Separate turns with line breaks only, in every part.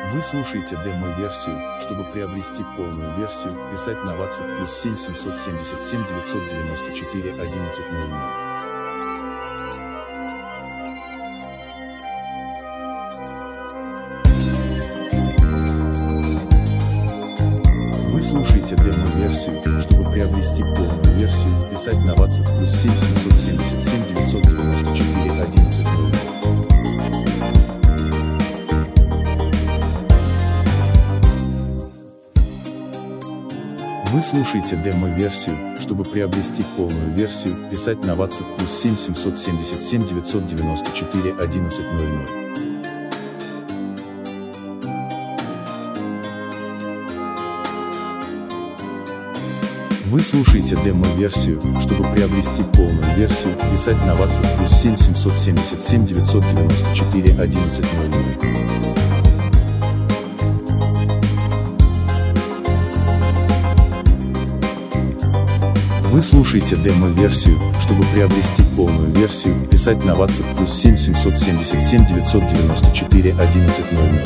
Вы слушаете демо-версию. Чтобы приобрести полную версию, писать на WhatsApp +7 777 994 1100. Вы слушаете демо-версию. Чтобы приобрести полную версию, писать на WhatsApp +7 777 994 1100. Вы слушаете демо-версию. Чтобы приобрести полную версию, писать на WhatsApp +7 777 994 1100. Вы слушаете демо-версию. Чтобы приобрести полную версию, писать на WhatsApp +7 777 994 1100. Вы слушаете демо-версию. Чтобы приобрести полную версию, писать на WhatsApp +7 777 994 1100.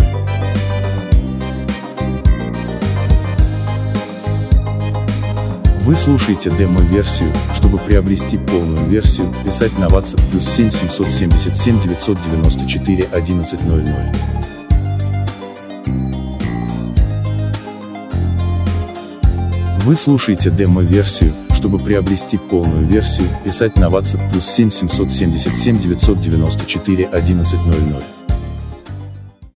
Вы слушаете демо-версию. Чтобы приобрести полную версию, писать на WhatsApp +7 777 994 1100. Вы слушаете демо-версию. Чтобы приобрести полную версию, писать на WhatsApp +7 777 994 1100.